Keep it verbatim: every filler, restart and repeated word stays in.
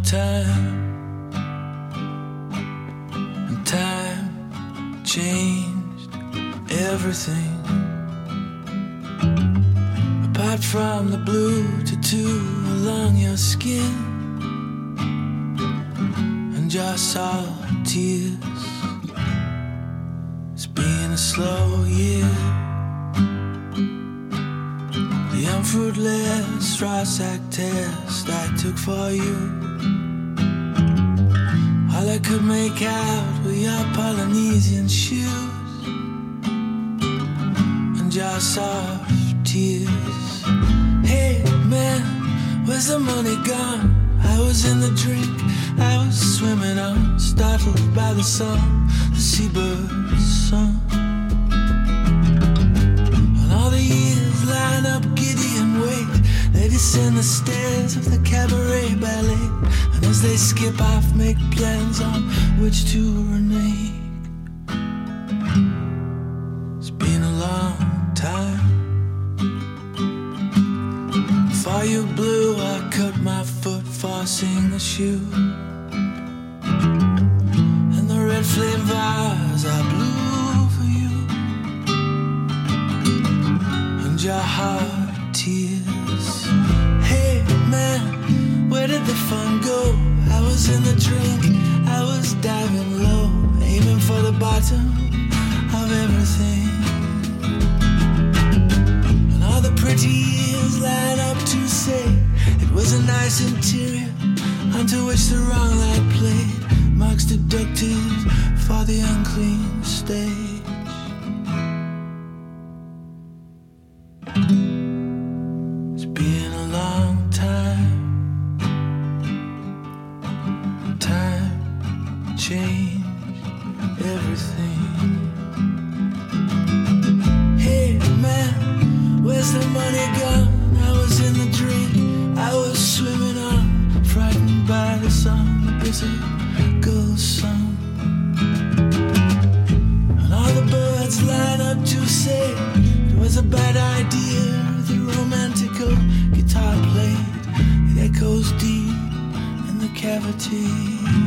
time, and time changed everything. Apart from the blue tattoo along your skin and your salt tears, it's been a slow year. The unfruitless Rorschach test I took for you, all I could make out were your Polynesian shoes and your soft tears. Hey man, where's the money gone? I was in the drink, I was swimming on, startled by the song, the seabird's song. And all the years line up giddy and wait, they descend the stairs of the cabaret ballet, and as they skip off make plans on which to renege. It's been a long time. For you blue, I cut my foot forcing a shoe, and the red flame vase I blew for you, and your heart tears. Hey man, where did the fun go? I was in the drink, I was diving low, aiming for the bottom of everything. And all the pretty years line up to say it was a nice interior onto which the wrong light played, marks deducted for the unclean stage. It's been a long time. Time changed everything. Hey man, where's the money gone? I was in the drink, I was swimming on, frightened by the song, the bitter ghost song. And all the birds line up to say it was a bad idea. The romantico guitar played, it echoes deep in the cavity.